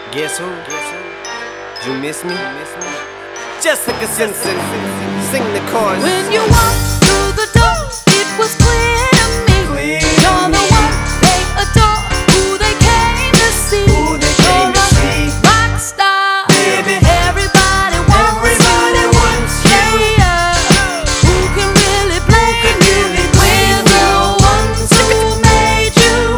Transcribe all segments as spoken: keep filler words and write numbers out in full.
Guess who? You miss me? Jessica Simpson, sing the chorus. When you walked through the door, it was clear to me. Clear You're the one they adore, who they came to see. Who they came to see. Rock star, Baby. Everybody wants Everybody you. wants you. Yeah, who can really blame you? We're the ones who made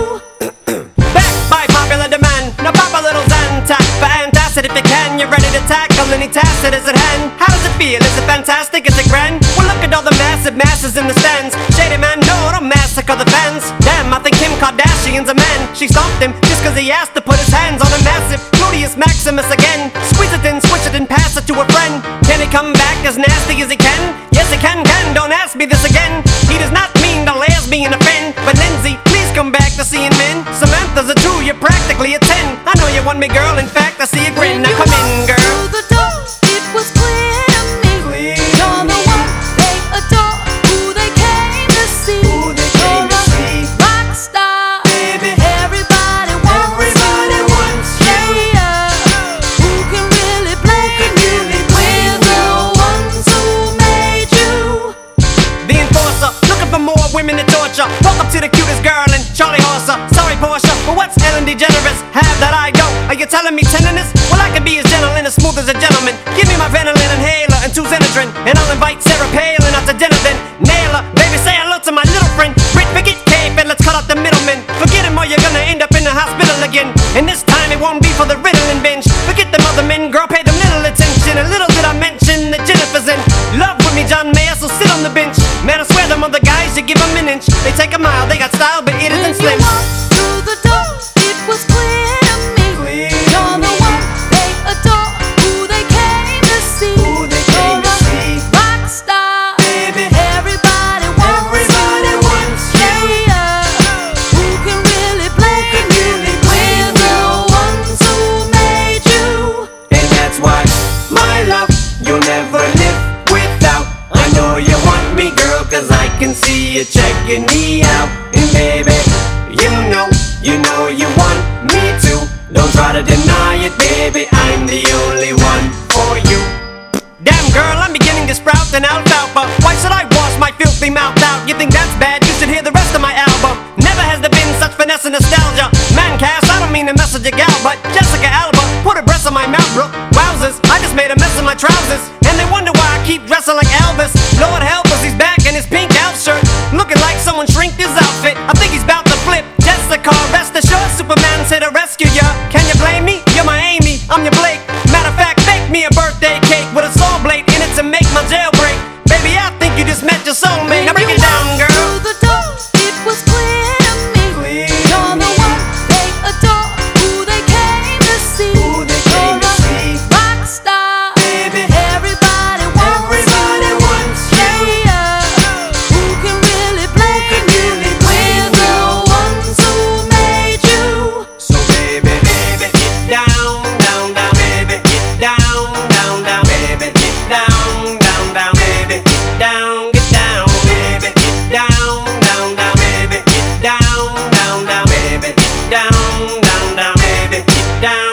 you. Back by popular demand. Now pop a little Zantac for antacid if you can. You're ready to tackle any task that is at hand. How does it feel? Is it fantastic? Is it grand? Well, look at all the massive masses in the stands. Shady man, no, don't massacre the fans. Damn, I think Kim Kardashian's a man. She stopped him just cause he asked to put his hands on a massive Gluteus Maximus again. Squeeze it in, switch it and pass it to a friend. Can he come back as nasty as he can? Yes, he can, can, don't ask me this again. He does not mean to lesbian offend. But Lindsay, please come back to seeing men. Samantha's a two, you're practically a ten. I know you want me, girl, in fact, I see you grin. Now come in, girl. Through the door, it was clear to me. Clear You're the one they adore, who they came to see. Who they came to You're see. a rock star, Baby. Everybody wants Everybody you. wants you. Yeah, who can really blame you? We're the ones who made you. The enforcer, looking for more women to torture. Walk up to the cutest girl and Charlie Horser. Sorry, Portia, but what's Ellen DeGeneres? Have that I don't. Are you telling me tenderness? Well, I can be as gentle and as smooth as a gentleman. Give me my Ventolin inhaler and two Xenadrin, and I'll invite Sarah Palin out to dinner then. Nail her, baby, say hello to my little friend. Brit, forget Cape and let's cut out the middlemen. Forget him or you're gonna end up in the hospital again. And this time it won't be for the Ritalin binge. Forget them other men, girl, pay them little attention. A little did I mention that Jennifer's in love with me, John Mayer, so sit on the bench. Man, I swear them other guys, you give them an inch. They take a mile, they got style, but it isn't When slim. you walked through the door, it was clear to me. Clear You're the one they adore, who they came to see. Who they came to You're see. a rock star, Baby. Everybody wants Everybody you. wants you. Yeah, who can really blame you? We're the ones who made you. And that's why, my love, you'll never live without. I know you want me, girl, cause I can see you checking me out. And baby, you know, you know you want me to. Don't try to deny it, baby, I'm the only one for you. Damn girl, I'm beginning to sprout an alfalfa. Why should I wash my filthy mouth out? You think that's bad? You should hear the rest of my album. Never has there been such finesse and nostalgia. Man, Cass, I don't mean to message a gal, but Jessica Alba put her breasts on my mouth, bro. Wowzers, I just made a mess of my trousers. And they wonder why I keep dressing like Elvis. Lord help us, he's back in his pink out shirt, looking like someone shrinked his outfit. I think he's about to flip. Jessica, rest assured, Superman's here to rescue ya. Can you blame me? You're my Amy, I'm your Blake. Matter of fact, make me a birthday cake with a saw blade in it to make my jailbreak. Baby, I think you just met your soulmate. Now break it down, girl. Through the door, it was clear to me. Clear You're the one they adore, who they came to see. Who they came to You're see. a rock star, Baby. Everybody wants Everybody you. wants you. Yeah, who can really blame you? We're the ones who made you. So baby, baby, get down, down, down, baby, get down, down, down, baby, get down, down, down, baby, get down, get down, baby, get down, down, down, baby, get down, down, down, baby, get down, down, down, baby, get down.